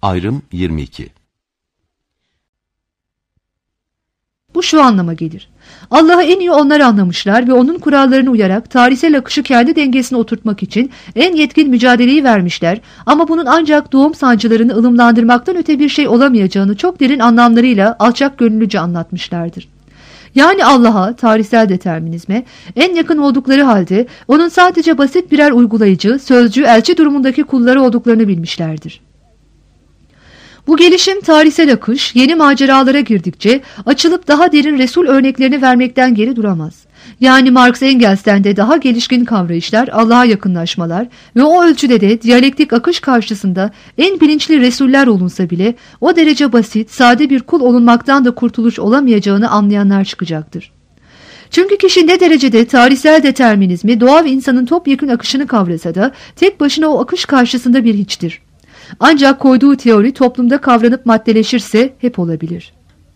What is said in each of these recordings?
Ayrım 22. Bu şu anlama gelir. Allah'ı en iyi onlar anlamışlar ve onun kurallarına uyarak tarihsel akışı kendi dengesine oturtmak için en yetkin mücadeleyi vermişler ama bunun ancak doğum sancılarını ılımlandırmaktan öte bir şey olamayacağını çok derin anlamlarıyla alçak gönüllüce anlatmışlardır. Yani Allah'a, tarihsel determinizme en yakın oldukları halde onun sadece basit birer uygulayıcı, sözcü, elçi durumundaki kulları olduklarını bilmişlerdir. Bu gelişim tarihsel akış yeni maceralara girdikçe açılıp daha derin Resul örneklerini vermekten geri duramaz. Yani Marx Engels'ten de daha gelişkin kavrayışlar, Allah'a yakınlaşmalar ve o ölçüde de diyalektik akış karşısında en bilinçli Resuller olunsa bile o derece basit, sade bir kul olunmaktan da kurtuluş olamayacağını anlayanlar çıkacaktır. Çünkü kişi ne derecede tarihsel determinizmi, doğa ve insanın topyekün akışını kavrasa da tek başına o akış karşısında bir hiçtir. Ancak koyduğu teori toplumda kavranıp maddeleşirse hep olabilir.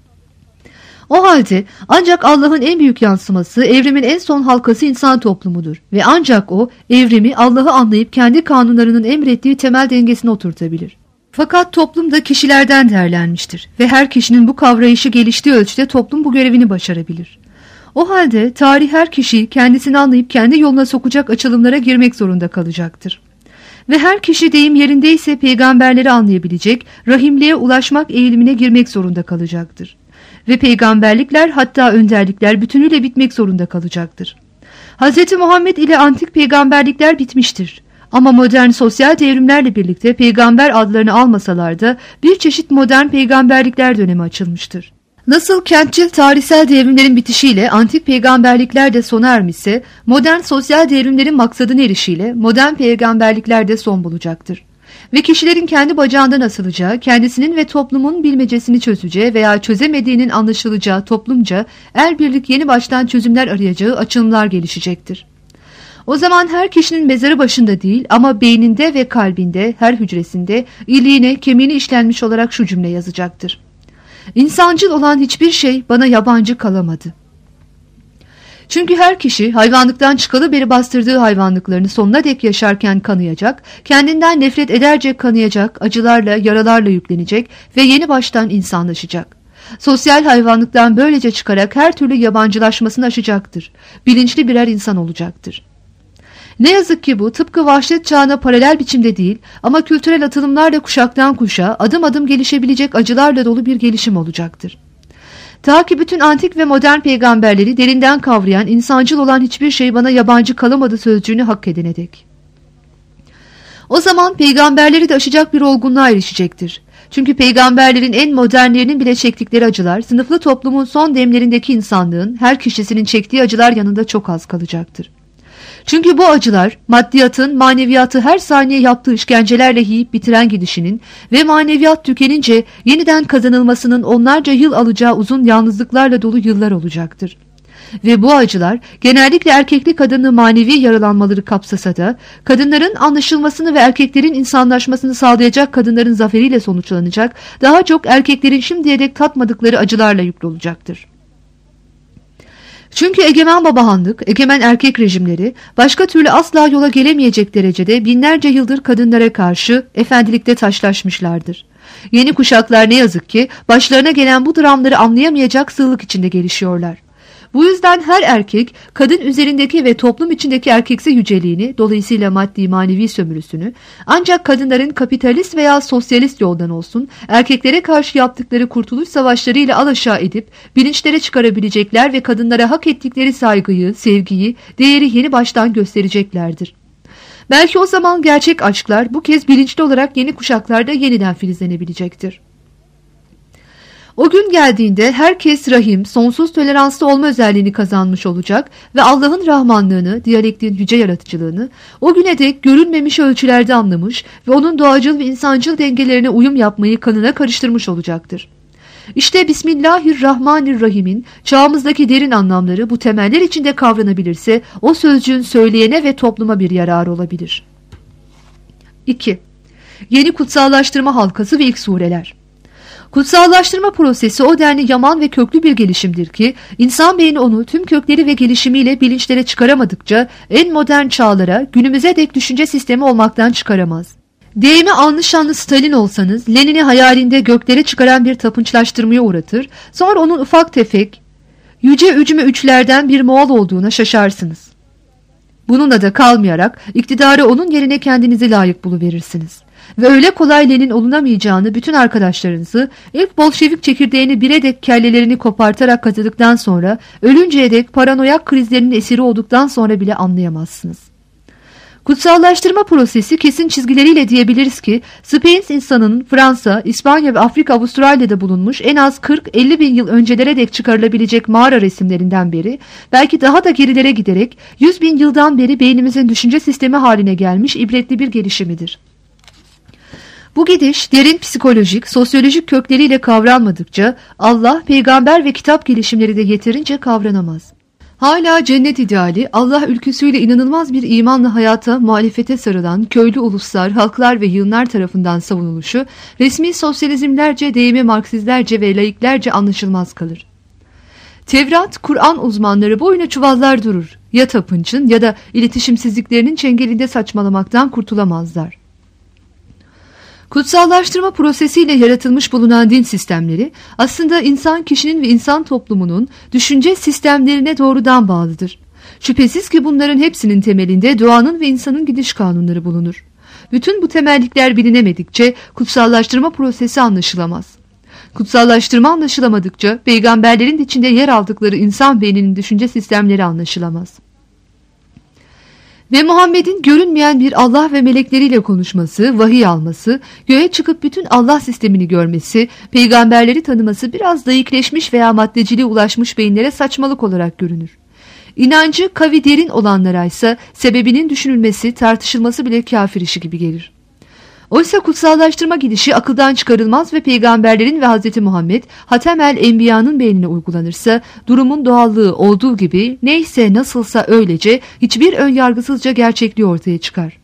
O halde ancak Allah'ın en büyük yansıması, evrimin en son halkası insan toplumudur ve ancak o evrimi Allah'ı anlayıp kendi kanunlarının emrettiği temel dengesine oturtabilir. Fakat toplum da kişilerden derlenmiştir ve her kişinin bu kavrayışı geliştiği ölçüde toplum bu görevini başarabilir. O halde tarih her kişiyi kendisini anlayıp kendi yoluna sokacak açılımlara girmek zorunda kalacaktır. Ve her kişi deyim yerindeyse peygamberleri anlayabilecek, rahimliğe ulaşmak eğilimine girmek zorunda kalacaktır. Ve peygamberlikler hatta önderlikler bütünüyle bitmek zorunda kalacaktır. Hz. Muhammed ile antik peygamberlikler bitmiştir. Ama modern sosyal devrimlerle birlikte peygamber adlarını almasalar da bir çeşit modern peygamberlikler dönemi açılmıştır. Nasıl kentçil tarihsel devrimlerin bitişiyle antik peygamberlikler de sona ermişse, modern sosyal devrimlerin maksadına erişiyle modern peygamberlikler de son bulacaktır. Ve kişilerin kendi bacağından asılacağı, kendisinin ve toplumun bilmecesini çözeceği veya çözemediğinin anlaşılacağı toplumca el birlik yeni baştan çözümler arayacağı açılımlar gelişecektir. O zaman her kişinin mezarı başında değil ama beyninde ve kalbinde, her hücresinde iliğine, kemiğine işlenmiş olarak şu cümle yazacaktır. İnsancıl olan hiçbir şey bana yabancı kalamadı. Çünkü her kişi hayvanlıktan çıkalı beri bastırdığı hayvanlıklarını sonuna dek yaşarken kanıyacak, kendinden nefret ederce kanıyacak, acılarla, yaralarla yüklenecek ve yeni baştan insanlaşacak. Sosyal hayvanlıktan böylece çıkarak her türlü yabancılaşmasını aşacaktır. Bilinçli birer insan olacaktır. Ne yazık ki bu tıpkı vahşet çağına paralel biçimde değil ama kültürel atılımlarla kuşaktan kuşağa adım adım gelişebilecek acılarla dolu bir gelişim olacaktır. Ta ki bütün antik ve modern peygamberleri derinden kavrayan, insancıl olan hiçbir şey bana yabancı kalamadı sözcüğünü hak edene dek. O zaman peygamberleri de aşacak bir olgunluğa erişecektir. Çünkü peygamberlerin en modernlerinin bile çektikleri acılar, sınıflı toplumun son demlerindeki insanlığın her kişisinin çektiği acılar yanında çok az kalacaktır. Çünkü bu acılar maddiyatın maneviyatı her saniye yaptığı işkencelerle yiyip bitiren gidişinin ve maneviyat tükenince yeniden kazanılmasının onlarca yıl alacağı uzun yalnızlıklarla dolu yıllar olacaktır. Ve bu acılar genellikle erkekli kadınlı manevi yaralanmaları kapsasa da kadınların anlaşılmasını ve erkeklerin insanlaşmasını sağlayacak kadınların zaferiyle sonuçlanacak, daha çok erkeklerin şimdiye dek tatmadıkları acılarla yüklü olacaktır. Çünkü egemen babahanlık, egemen erkek rejimleri başka türlü asla yola gelemeyecek derecede binlerce yıldır kadınlara karşı efendilikte taşlaşmışlardır. Yeni kuşaklar ne yazık ki başlarına gelen bu dramları anlayamayacak sığlık içinde gelişiyorlar. Bu yüzden her erkek kadın üzerindeki ve toplum içindeki erkeksi yüceliğini, dolayısıyla maddi manevi sömürüsünü ancak kadınların kapitalist veya sosyalist yoldan olsun erkeklere karşı yaptıkları kurtuluş savaşlarıyla alaşağı edip bilinçlere çıkarabilecekler ve kadınlara hak ettikleri saygıyı, sevgiyi, değeri yeni baştan göstereceklerdir. Belki o zaman gerçek aşklar bu kez bilinçli olarak yeni kuşaklarda yeniden filizlenebilecektir. O gün geldiğinde herkes rahim, sonsuz toleranslı olma özelliğini kazanmış olacak ve Allah'ın rahmanlığını, diyalektiğin yüce yaratıcılığını o güne dek görülmemiş ölçülerde anlamış ve onun doğacıl ve insancıl dengelerine uyum yapmayı kanına karıştırmış olacaktır. İşte Bismillahirrahmanirrahim'in çağımızdaki derin anlamları bu temeller içinde kavranabilirse o sözcüğün söyleyene ve topluma bir yararı olabilir. 2. Yeni kutsallaştırma halkası ve ilk sureler. Kutsallaştırma prosesi o denli yaman ve köklü bir gelişimdir ki insan beyni onu tüm kökleri ve gelişimiyle bilinçlere çıkaramadıkça en modern çağlara günümüze dek düşünce sistemi olmaktan çıkaramaz. Deyimi anlı şanlı Stalin olsanız, Lenin'i hayalinde göklere çıkaran bir tapınçlaştırmaya uğratır, sonra onun ufak tefek, yüce ücme üçlerden bir Moğol olduğuna şaşarsınız. Bununla da kalmayarak iktidarı onun yerine kendinizi layık buluverirsiniz. Ve öyle kolay Lenin olunamayacağını bütün arkadaşlarınızı ilk Bolşevik çekirdeğini bire dek kellelerini kopartarak kazıdıktan sonra, ölünceye dek paranoyak krizlerinin esiri olduktan sonra bile anlayamazsınız. Kutsallaştırma prosesi kesin çizgileriyle diyebiliriz ki, Sphinx insanının Fransa, İspanya ve Afrika Avustralya'da bulunmuş en az 40-50 bin yıl öncelere dek çıkarılabilecek mağara resimlerinden beri, belki daha da gerilere giderek 100 bin yıldan beri beynimizin düşünce sistemi haline gelmiş ibretli bir gelişimidir. Bu gidiş derin psikolojik, sosyolojik kökleriyle kavranmadıkça Allah, peygamber ve kitap gelişimleri de yeterince kavranamaz. Hala cennet ideali, Allah ülküsüyle inanılmaz bir imanla hayata, muhalefete sarılan köylü uluslar, halklar ve yığınlar tarafından savunuluşu, resmi sosyalizmlerce, deyimi Marksizlerce ve laiklerce anlaşılmaz kalır. Tevrat, Kur'an uzmanları boyuna çuvallar durur. Ya tapınçın ya da iletişimsizliklerinin çengelinde saçmalamaktan kurtulamazlar. Kutsallaştırma prosesiyle yaratılmış bulunan din sistemleri aslında insan kişinin ve insan toplumunun düşünce sistemlerine doğrudan bağlıdır. Şüphesiz ki bunların hepsinin temelinde doğanın ve insanın gidiş kanunları bulunur. Bütün bu temellikler bilinemedikçe kutsallaştırma prosesi anlaşılamaz. Kutsallaştırma anlaşılamadıkça peygamberlerin içinde yer aldıkları insan beyninin düşünce sistemleri anlaşılamaz. Ve Muhammed'in görünmeyen bir Allah ve melekleriyle konuşması, vahiy alması, göğe çıkıp bütün Allah sistemini görmesi, peygamberleri tanıması biraz layıkleşmiş veya maddeciliğe ulaşmış beyinlere saçmalık olarak görünür. İnancı kavi derin olanlara ise sebebinin düşünülmesi, tartışılması bile kafir işi gibi gelir. Oysa kutsallaştırma gidişi akıldan çıkarılmaz ve peygamberlerin ve Hz. Muhammed Hatemel Enbiya'nın beynine uygulanırsa durumun doğallığı olduğu gibi neyse nasılsa öylece hiçbir önyargısızca gerçekliği ortaya çıkar.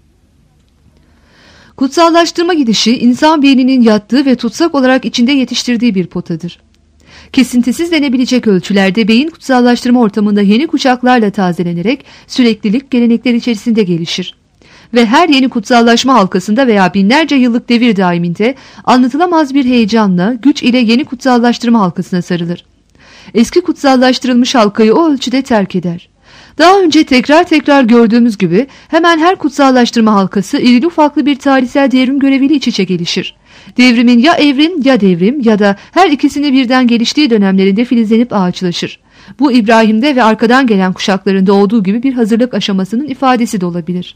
Kutsallaştırma gidişi insan beyninin yattığı ve tutsak olarak içinde yetiştirdiği bir potadır. Kesintisiz denebilecek ölçülerde beyin kutsallaştırma ortamında yeni kuşaklarla tazelenerek süreklilik gelenekler içerisinde gelişir. Ve her yeni kutsallaşma halkasında veya binlerce yıllık devir daiminde anlatılamaz bir heyecanla güç ile yeni kutsallaştırma halkasına sarılır. Eski kutsallaştırılmış halkayı o ölçüde terk eder. Daha önce tekrar gördüğümüz gibi hemen her kutsallaştırma halkası irili ufaklı bir tarihsel devrim göreviyle iç içe gelişir. Devrimin ya evrim ya devrim ya da her ikisini birden geliştiği dönemlerinde filizlenip ağaçlaşır. Bu İbrahim'de ve arkadan gelen kuşaklarında olduğu gibi bir hazırlık aşamasının ifadesi de olabilir.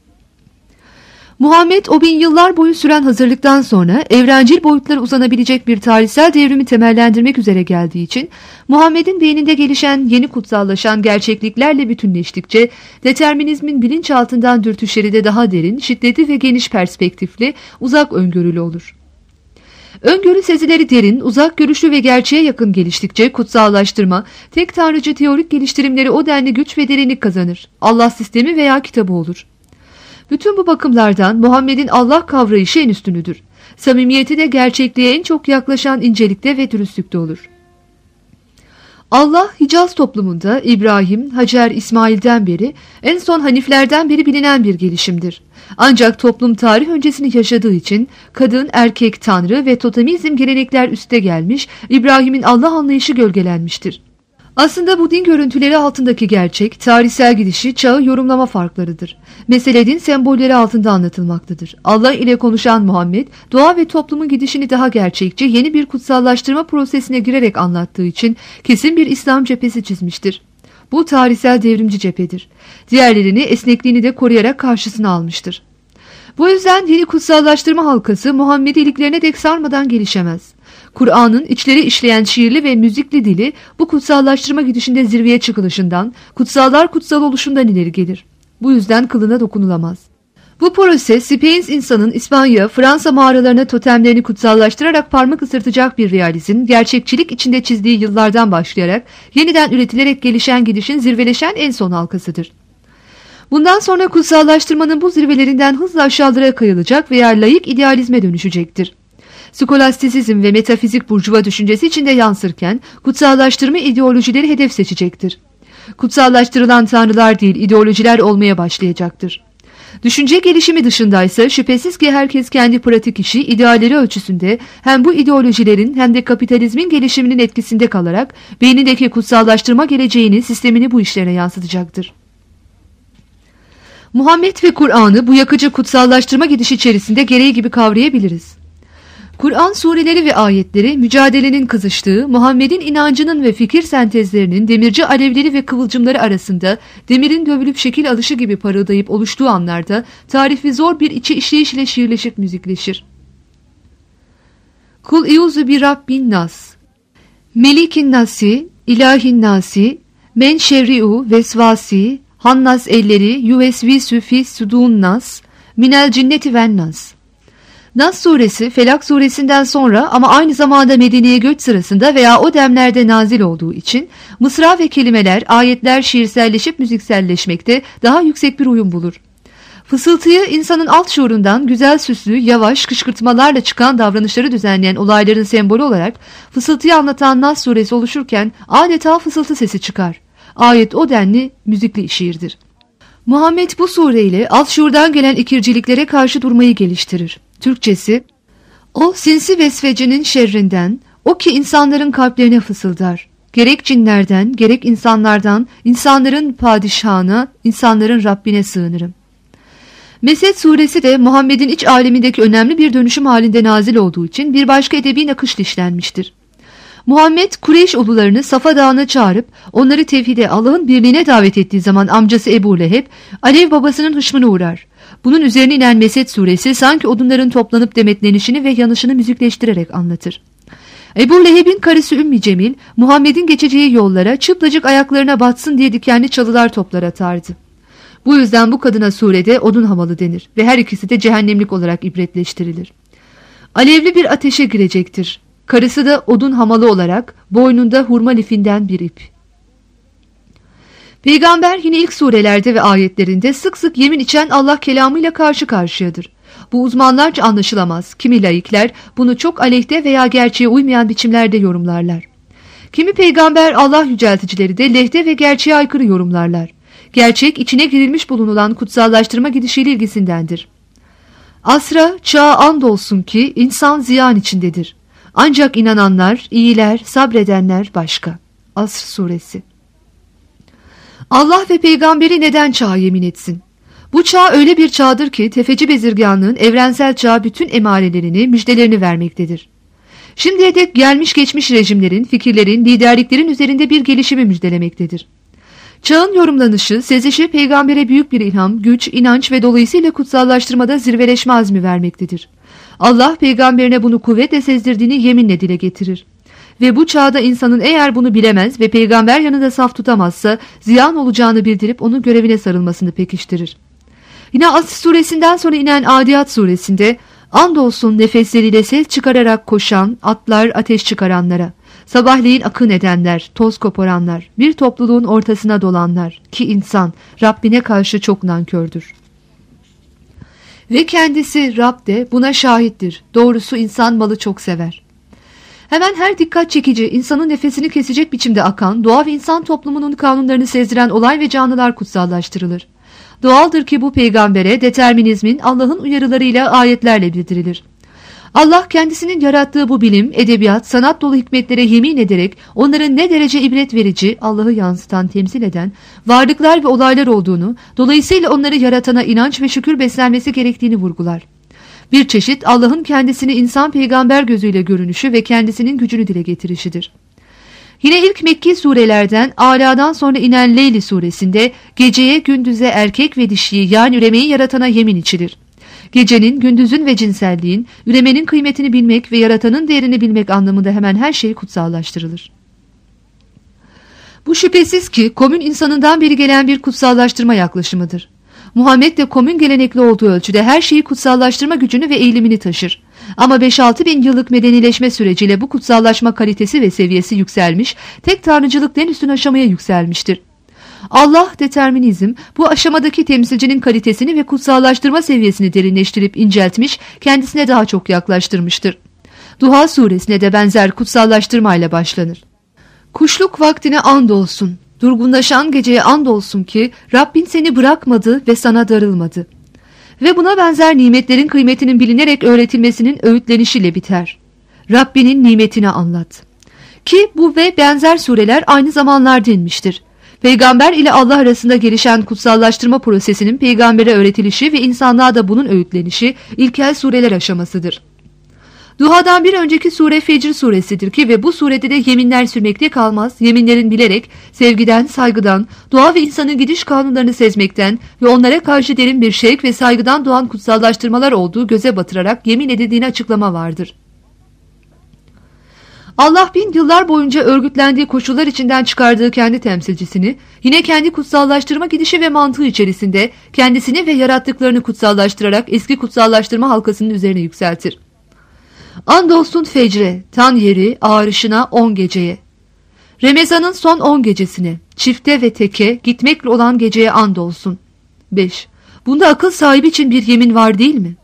Muhammed o bin yıllar boyu süren hazırlıktan sonra evrencil boyutlara uzanabilecek bir tarihsel devrimi temellendirmek üzere geldiği için Muhammed'in beyninde gelişen yeni kutsallaşan gerçekliklerle bütünleştikçe determinizmin bilinçaltından dürtüşleri de daha derin, şiddetli ve geniş perspektifli, uzak öngörülü olur. Öngörü sezileri derin, uzak görüşlü ve gerçeğe yakın geliştikçe kutsallaştırma, tek tanrıcı teorik geliştirimleri o denli güç ve derinlik kazanır. Allah sistemi veya kitabı olur. Bütün bu bakımlardan Muhammed'in Allah kavrayışı en üstünüdür. Samimiyeti de gerçekliğe en çok yaklaşan incelikte ve dürüstlükte olur. Allah Hicaz toplumunda İbrahim, Hacer, İsmail'den beri en son Haniflerden beri bilinen bir gelişimdir. Ancak toplum tarih öncesini yaşadığı için kadın, erkek, tanrı ve totemizm gelenekler üste gelmiş, İbrahim'in Allah anlayışı gölgelenmiştir. Aslında bu din görüntüleri altındaki gerçek, tarihsel gidişi, çağı yorumlama farklarıdır. Mesele din sembolleri altında anlatılmaktadır. Allah ile konuşan Muhammed, doğa ve toplumun gidişini daha gerçekçi, yeni bir kutsallaştırma prosesine girerek anlattığı için kesin bir İslam cephesi çizmiştir. Bu tarihsel devrimci cephedir. Diğerlerini esnekliğini de koruyarak karşısına almıştır. Bu yüzden yeni kutsallaştırma halkası Muhammed'i iliklerine dek sarmadan gelişemez. Kur'an'ın içleri işleyen şiirli ve müzikli dili bu kutsallaştırma gidişinde zirveye çıkılışından, kutsallar kutsal oluşundan ileri gelir. Bu yüzden kılına dokunulamaz. Bu proses Sphinx insanın İspanya, Fransa mağaralarına totemlerini kutsallaştırarak parmak ısırtacak bir realizm, gerçekçilik içinde çizdiği yıllardan başlayarak yeniden üretilerek gelişen gidişin zirveleşen en son halkasıdır. Bundan sonra kutsallaştırmanın bu zirvelerinden hızla aşağılara kayılacak veya laik idealizme dönüşecektir. Skolastisizm ve metafizik burjuva düşüncesi içinde yansırken kutsallaştırma ideolojileri hedef seçecektir. Kutsallaştırılan tanrılar değil ideolojiler olmaya başlayacaktır. Düşünce gelişimi dışındaysa şüphesiz ki herkes kendi pratik işi, idealleri ölçüsünde hem bu ideolojilerin hem de kapitalizmin gelişiminin etkisinde kalarak beynindeki kutsallaştırma geleceğini, sistemini bu işlerine yansıtacaktır. Muhammed ve Kur'an'ı bu yakıcı kutsallaştırma gidişi içerisinde gereği gibi kavrayabiliriz. Kur'an sureleri ve ayetleri mücadelenin kızıştığı, Muhammed'in inancının ve fikir sentezlerinin demirci alevleri ve kıvılcımları arasında demirin dövülüp şekil alışı gibi parıldayıp oluştuğu anlarda tarifi zor bir içi işleyiş ile şiirleşip müzikleşir. Kul iuzu bi Rabbin nas, Melikin nasi, ilahin nasi, men şerri'u vesvasi, hannas elleri, yuvesvisü fi sudun nas, minel cinneti ven nas. Nas suresi Felak suresinden sonra ama aynı zamanda Medine'ye göç sırasında veya o demlerde nazil olduğu için mısra ve kelimeler, ayetler şiirselleşip müzikselleşmekte daha yüksek bir uyum bulur. Fısıltıyı insanın alt şuurundan güzel süslü, yavaş kışkırtmalarla çıkan davranışları düzenleyen olayların sembolü olarak fısıltıyı anlatan Nas suresi oluşurken adeta fısıltı sesi çıkar. Ayet o denli müzikli şiirdir. Muhammed bu sureyle alt şuurdan gelen ikirciliklere karşı durmayı geliştirir. Türkçesi, o sinsi vesvecinin şerrinden, o ki insanların kalplerine fısıldar. Gerek cinlerden, gerek insanlardan, insanların padişahına, insanların Rabbine sığınırım. Mesed suresi de Muhammed'in iç alemindeki önemli bir dönüşüm halinde nazil olduğu için bir başka edebi nakışla işlenmiştir. Muhammed, Kureyş ulularını Safa Dağı'na çağırıp onları tevhide, Allah'ın birliğine davet ettiği zaman amcası Ebu Leheb, Alev babasının hışmına uğrar. Bunun üzerine inen Mesed suresi sanki odunların toplanıp demetlenişini ve yanışını müzikleştirerek anlatır. Ebu Leheb'in karısı Ümmü Cemil, Muhammed'in geçeceği yollara çıplacık ayaklarına batsın diye dikenli çalılar toplar atardı. Bu yüzden bu kadına surede odun hamalı denir ve her ikisi de cehennemlik olarak ibretleştirilir. Alevli bir ateşe girecektir. Karısı da odun hamalı olarak boynunda hurma lifinden bir ip. Peygamber yine ilk surelerde ve ayetlerinde sık sık yemin içen Allah kelamıyla karşı karşıyadır. Bu uzmanlarca anlaşılamaz. Kimi laikler bunu çok aleyhte veya gerçeğe uymayan biçimlerde yorumlarlar. Kimi peygamber Allah yücelticileri de lehte ve gerçeğe aykırı yorumlarlar. Gerçek içine girilmiş bulunulan kutsallaştırma gidişiyle ilgisindendir. Asra, çağa andolsun ki insan ziyan içindedir. Ancak inananlar, iyiler, sabredenler başka. Asr suresi. Allah ve peygamberi neden çağa yemin etsin? Bu çağ öyle bir çağdır ki tefeci bezirganlığın evrensel çağa bütün emarelerini, müjdelerini vermektedir. Şimdiye dek gelmiş geçmiş rejimlerin, fikirlerin, liderliklerin üzerinde bir gelişimi müjdelemektedir. Çağın yorumlanışı, sezişi peygambere büyük bir ilham, güç, inanç ve dolayısıyla kutsallaştırmada zirveleşme azmi vermektedir. Allah peygamberine bunu kuvvetle sezdirdiğini yeminle dile getirir. Ve bu çağda insanın eğer bunu bilemez ve peygamber yanında saf tutamazsa ziyan olacağını bildirip onun görevine sarılmasını pekiştirir. Yine Asr suresinden sonra inen Adiyat suresinde andolsun nefesleriyle ses çıkararak koşan, atlar ateş çıkaranlara, sabahleyin akın edenler, toz koparanlar, bir topluluğun ortasına dolanlar ki insan Rabbine karşı çok nankördür. Ve kendisi Rab de buna şahittir. Doğrusu insan malı çok sever. Hemen her dikkat çekici, insanın nefesini kesecek biçimde akan, doğa ve insan toplumunun kanunlarını sezdiren olay ve canlılar kutsallaştırılır. Doğaldır ki bu peygambere determinizmin Allah'ın uyarılarıyla ayetlerle bildirilir. Allah kendisinin yarattığı bu bilim, edebiyat, sanat dolu hikmetlere yemin ederek onların ne derece ibret verici, Allah'ı yansıtan, temsil eden varlıklar ve olaylar olduğunu, dolayısıyla onları yaratana inanç ve şükür beslenmesi gerektiğini vurgular. Bir çeşit Allah'ın kendisini insan peygamber gözüyle görünüşü ve kendisinin gücünü dile getirişidir. Yine ilk Mekki surelerden Ala'dan sonra inen Leyl suresinde geceye, gündüze, erkek ve dişiyi yani üremeyi yaratana yemin içilir. Gecenin, gündüzün ve cinselliğin, üremenin kıymetini bilmek ve yaratanın değerini bilmek anlamında hemen her şey kutsallaştırılır. Bu şüphesiz ki komün insanından beri gelen bir kutsallaştırma yaklaşımıdır. Muhammed de komün gelenekli olduğu ölçüde her şeyi kutsallaştırma gücünü ve eğilimini taşır. Ama 5-6 bin yıllık medenileşme süreciyle bu kutsallaşma kalitesi ve seviyesi yükselmiş, tek tanrıcılık en üstün aşamaya yükselmiştir. Allah determinizm bu aşamadaki temsilcinin kalitesini ve kutsallaştırma seviyesini derinleştirip inceltmiş, kendisine daha çok yaklaştırmıştır. Duha suresine de benzer kutsallaştırmayla başlanır. Kuşluk vaktine andolsun, durgunlaşan geceye andolsun ki Rabbin seni bırakmadı ve sana darılmadı. ve buna benzer nimetlerin kıymetinin bilinerek öğretilmesinin öğütlenişiyle biter. Rabbinin nimetini anlat. Ki bu ve benzer sureler aynı zamanlarda inmiştir. Peygamber ile Allah arasında gelişen kutsallaştırma prosesinin peygambere öğretilişi ve insanlığa da bunun öğütlenişi ilkel sureler aşamasıdır. Duhadan bir önceki sure Fecr suresidir ki ve bu surede de yeminler sürmekte kalmaz, yeminlerin bilerek, sevgiden, saygıdan, doğa ve insanın gidiş kanunlarını sezmekten ve onlara karşı derin bir şevk ve saygıdan doğan kutsallaştırmalar olduğu göze batırarak yemin edildiğini açıklama vardır. Allah bin yıllar boyunca örgütlendiği koşullar içinden çıkardığı kendi temsilcisini, yine kendi kutsallaştırma gidişi ve mantığı içerisinde kendisini ve yarattıklarını kutsallaştırarak eski kutsallaştırma halkasının üzerine yükseltir. Andolsun fecre, tan yeri, ağarışına 10 geceye. Remezan'ın son 10 gecesine, çifte ve teke, gitmekle olan geceye andolsun. 5. Bunda akıl sahibi için bir yemin var değil mi?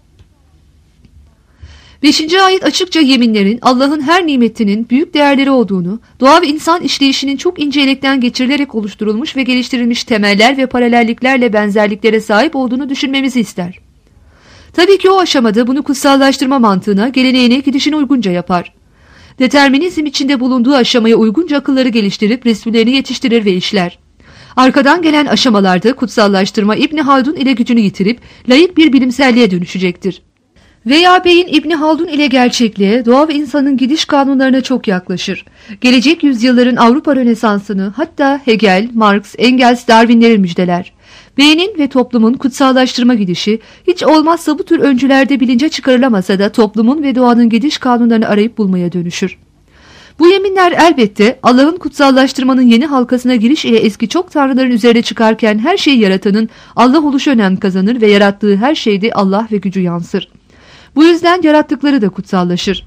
5. ayet açıkça yeminlerin Allah'ın her nimetinin büyük değerleri olduğunu, doğa ve insan işleyişinin çok ince elekten geçirilerek oluşturulmuş ve geliştirilmiş temeller ve paralelliklerle benzerliklere sahip olduğunu düşünmemizi ister. Tabii ki o aşamada bunu kutsallaştırma mantığına, geleneğine, gidişine uygunca yapar. Determinizm içinde bulunduğu aşamaya uygunca akılları geliştirip resümlerini yetiştirir ve işler. Arkadan gelen aşamalarda kutsallaştırma İbni Haldun ile gücünü yitirip layık bir bilimselliğe dönüşecektir. Veya beyin İbni Haldun ile gerçekliğe, doğa ve insanın gidiş kanunlarına çok yaklaşır. Gelecek yüzyılların Avrupa Rönesansını hatta Hegel, Marx, Engels, Darwinleri müjdeler. Beynin ve toplumun kutsallaştırma gidişi hiç olmazsa bu tür öncülerde bilince çıkarılamasa da toplumun ve doğanın gidiş kanunlarını arayıp bulmaya dönüşür. Bu yeminler elbette Allah'ın kutsallaştırmanın yeni halkasına giriş ile eski çok tanrıların üzerine çıkarken her şeyi yaratanın Allah oluşu önem kazanır ve yarattığı her şeyde Allah ve gücü yansır. Bu yüzden yarattıkları da kutsallaşır.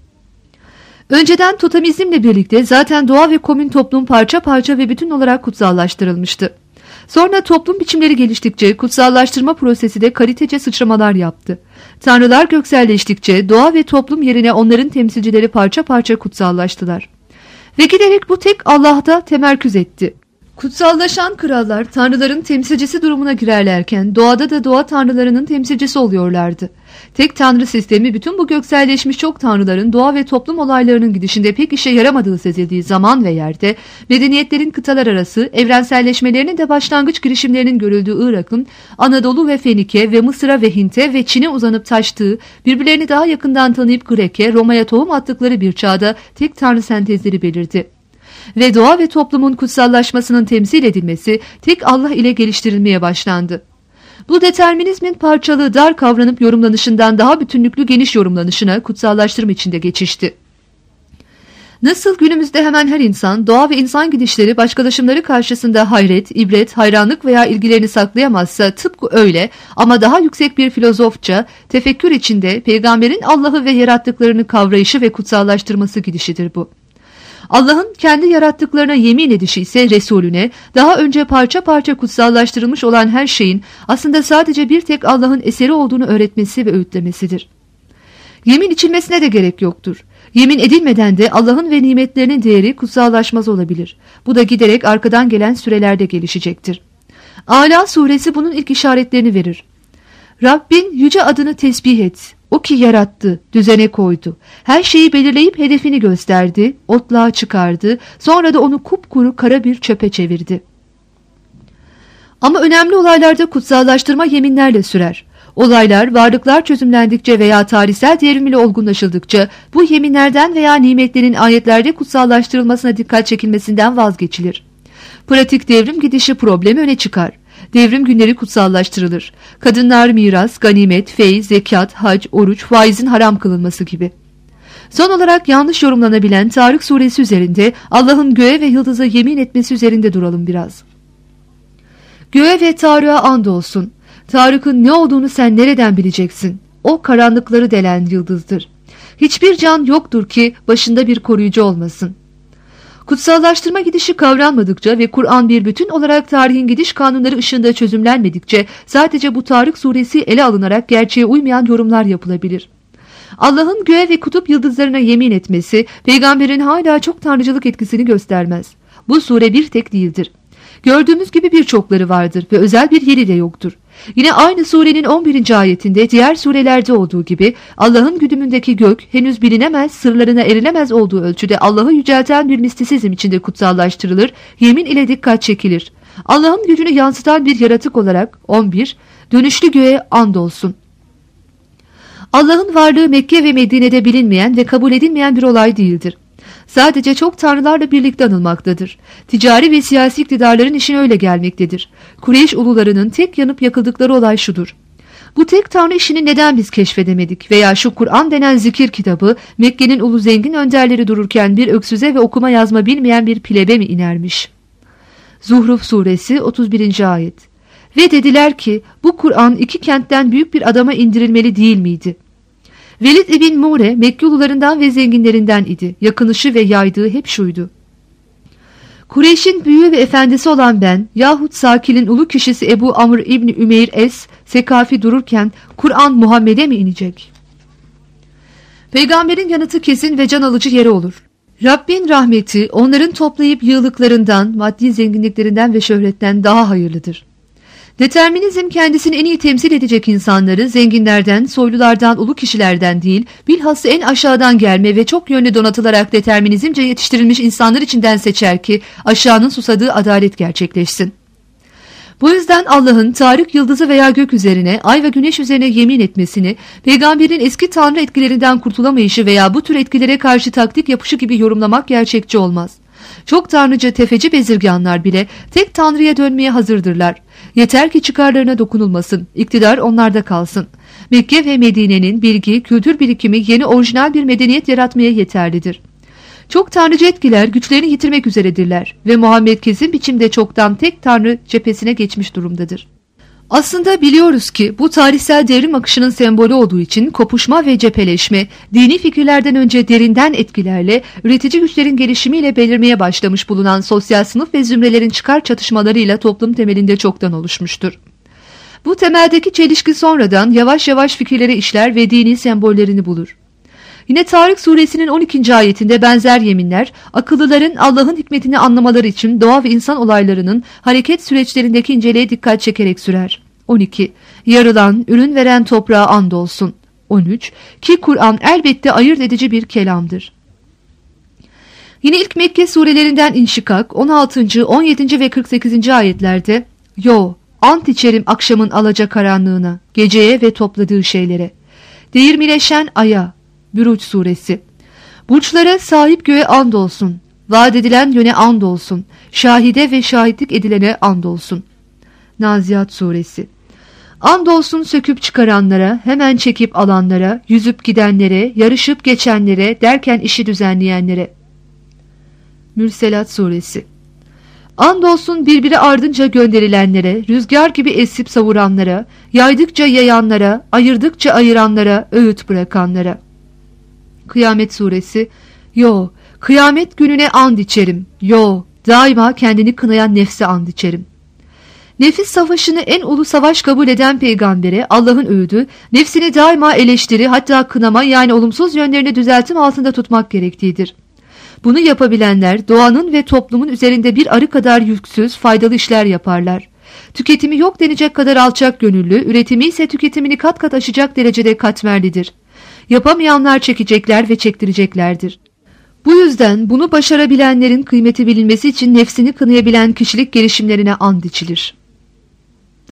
Önceden totemizmle birlikte zaten doğa ve komün toplum parça parça ve bütün olarak kutsallaştırılmıştı. Sonra toplum biçimleri geliştikçe kutsallaştırma prosesi de kalitece sıçramalar yaptı. Tanrılar gökselleştikçe doğa ve toplum yerine onların temsilcileri parça parça kutsallaştılar. Ve giderek bu tek Allah'ta temerküz etti. Kutsallaşan krallar tanrıların temsilcisi durumuna girerlerken doğada da doğa tanrılarının temsilcisi oluyorlardı. Tek tanrı sistemi bütün bu gökselleşmiş çok tanrıların doğa ve toplum olaylarının gidişinde pek işe yaramadığı sezildiği zaman ve yerde medeniyetlerin kıtalar arası evrenselleşmelerinin de başlangıç girişimlerinin görüldüğü Irak'ın Anadolu ve Fenike ve Mısır'a ve Hint'e ve Çin'e uzanıp taştığı, birbirlerini daha yakından tanıyıp Grek'e, Roma'ya tohum attıkları bir çağda tek tanrı sentezleri belirdi. Ve doğa ve toplumun kutsallaşmasının temsil edilmesi tek Allah ile geliştirilmeye başlandı. Bu determinizmin parçalı dar kavranıp yorumlanışından daha bütünlüklü geniş yorumlanışına kutsallaştırma içinde geçişti. Nasıl günümüzde hemen her insan doğa ve insan gidişleri başkalaşımları karşısında hayret, ibret, hayranlık veya ilgilerini saklayamazsa tıpkı öyle ama daha yüksek bir filozofça tefekkür içinde peygamberin Allah'ı ve yarattıklarını kavrayışı ve kutsallaştırması gidişidir bu. Allah'ın kendi yarattıklarına yemin edişi ise Resulüne daha önce parça parça kutsallaştırılmış olan her şeyin aslında sadece bir tek Allah'ın eseri olduğunu öğretmesi ve öğütlemesidir. Yemin içilmesine de gerek yoktur. Yemin edilmeden de Allah'ın ve nimetlerinin değeri kutsallaşmaz olabilir. Bu da giderek arkadan gelen sürelerde gelişecektir. Ala suresi bunun ilk işaretlerini verir. Rabbin yüce adını tesbih et. O ki yarattı, düzene koydu. Her şeyi belirleyip hedefini gösterdi, otluğa çıkardı, sonra da onu kupkuru kara bir çöpe çevirdi. Ama önemli olaylarda kutsallaştırma yeminlerle sürer. Olaylar, varlıklar çözümlendikçe veya tarihsel devrim ile olgunlaşıldıkça bu yeminlerden veya nimetlerin ayetlerde kutsallaştırılmasına dikkat çekilmesinden vazgeçilir. Pratik devrim gidişi problemi öne çıkar. Devrim günleri kutsallaştırılır. Kadınlar miras, ganimet, feyz, zekat, hac, oruç, faizin haram kılınması gibi. Son olarak yanlış yorumlanabilen Tarık suresi üzerinde Allah'ın göğe ve yıldıza yemin etmesi üzerinde duralım biraz. Göğe ve Tarık'a andolsun. Tarık'ın ne olduğunu sen nereden bileceksin? O karanlıkları delen yıldızdır. Hiçbir can yoktur ki başında bir koruyucu olmasın. Kutsallaştırma gidişi kavranmadıkça ve Kur'an bir bütün olarak tarihin gidiş kanunları ışığında çözümlenmedikçe sadece bu Tarık suresi ele alınarak gerçeğe uymayan yorumlar yapılabilir. Allah'ın göğe ve kutup yıldızlarına yemin etmesi peygamberin hala çok tanrıcılık etkisini göstermez. Bu sure bir tek değildir. Gördüğümüz gibi birçokları vardır ve özel bir yeri de yoktur. Yine aynı surenin 11. ayetinde diğer surelerde olduğu gibi Allah'ın güdümündeki gök henüz bilinemez, sırlarına erilemez olduğu ölçüde Allah'ı yücelten bir mistisizm içinde kutsallaştırılır, yemin ile dikkat çekilir. Allah'ın gücünü yansıtan bir yaratık olarak 11. Dönüşlü göğe andolsun. Allah'ın varlığı Mekke ve Medine'de bilinmeyen ve kabul edilmeyen bir olay değildir. Sadece çok tanrılarla birlikte anılmaktadır. Ticari ve siyasi iktidarların işine öyle gelmektedir. Kureyş ulularının tek yanıp yakıldıkları olay şudur: bu tek tanrı işini neden biz keşfedemedik veya şu Kur'an denen zikir kitabı Mekke'nin ulu zengin önderleri dururken bir öksüze ve okuma yazma bilmeyen bir plebe mi inermiş? Zuhruf suresi 31. ayet. Ve dediler ki bu Kur'an iki kentten büyük bir adama indirilmeli değil miydi? Velid ibn Mure Mekke ulularından ve zenginlerinden idi. Yakınışı ve yaydığı hep şuydu: Kureyş'in büyüğü ve efendisi olan ben yahut Sakil'in ulu kişisi Ebu Amr İbni Ümeyr Sekafi dururken Kur'an Muhammed'e mi inecek? Peygamberin yanıtı kesin ve can alıcı yeri olur. Rabbin rahmeti onların toplayıp yığılıklarından, maddi zenginliklerinden ve şöhretten daha hayırlıdır. Determinizm kendisini en iyi temsil edecek insanları zenginlerden, soylulardan, ulu kişilerden değil, bilhassa en aşağıdan gelme ve çok yönlü donatılarak determinizmce yetiştirilmiş insanlar içinden seçer ki aşağının susadığı adalet gerçekleşsin. Bu yüzden Allah'ın Tarık yıldızı veya gök üzerine, ay ve güneş üzerine yemin etmesini, peygamberin eski tanrı etkilerinden kurtulamayışı veya bu tür etkilere karşı taktik yapışı gibi yorumlamak gerçekçi olmaz. Çok tanrıca tefeci bezirganlar bile tek tanrıya dönmeye hazırdırlar. Yeter ki çıkarlarına dokunulmasın, iktidar onlarda kalsın. Mekke ve Medine'nin bilgi, kültür birikimi yeni orijinal bir medeniyet yaratmaya yeterlidir. Çok tanrıcı etkiler güçlerini yitirmek üzeredirler ve Muhammed kesin biçimde çoktan tek tanrı cephesine geçmiş durumdadır. Aslında biliyoruz ki bu tarihsel devrim akışının sembolü olduğu için kopuşma ve cepheleşme, dini fikirlerden önce derinden etkilerle, üretici güçlerin gelişimiyle belirmeye başlamış bulunan sosyal sınıf ve zümrelerin çıkar çatışmalarıyla toplum temelinde çoktan oluşmuştur. Bu temeldeki çelişki sonradan yavaş yavaş fikirlere işler ve dini sembollerini bulur. Yine Tarık suresinin 12. ayetinde benzer yeminler, akıllıların Allah'ın hikmetini anlamaları için doğa ve insan olaylarının hareket süreçlerindeki inceliğe dikkat çekerek sürer. 12. Yarılan, ürün veren toprağa andolsun. 13. Ki Kur'an elbette ayırt edici bir kelamdır. Yine ilk Mekke surelerinden İnşikak 16. 17. ve 48. ayetlerde Yo, ant içerim akşamın alacakaranlığına, geceye ve topladığı şeylere. Değirmileşen aya. Büruç suresi. Burçlara sahip göğe andolsun. Vaat edilen yöne andolsun. Şahide ve şahitlik edilene andolsun. Naziat suresi. Andolsun söküp çıkaranlara, hemen çekip alanlara, yüzüp gidenlere, yarışıp geçenlere, derken işi düzenleyenlere. Mürselat suresi. Andolsun birbiri ardınca gönderilenlere, rüzgar gibi esip savuranlara, yaydıkça yayanlara, ayırdıkça ayıranlara, öğüt bırakanlara. Kıyamet suresi. Yo, kıyamet gününe and içerim. Yo, daima kendini kınayan nefse and içerim. Nefis savaşını en ulu savaş kabul eden peygambere Allah'ın öğüdü, nefsini daima eleştiri, hatta kınama, yani olumsuz yönlerini düzeltim altında tutmak gerektiğidir. Bunu yapabilenler doğanın ve toplumun üzerinde bir arı kadar yüksüz, faydalı işler yaparlar. Tüketimi yok denecek kadar alçak gönüllü, üretimi ise tüketimini kat kat aşacak derecede katmerlidir. Yapamayanlar çekecekler ve çektireceklerdir. Bu yüzden bunu başarabilenlerin kıymeti bilinmesi için nefsini kınayabilen kişilik gelişimlerine and içilir.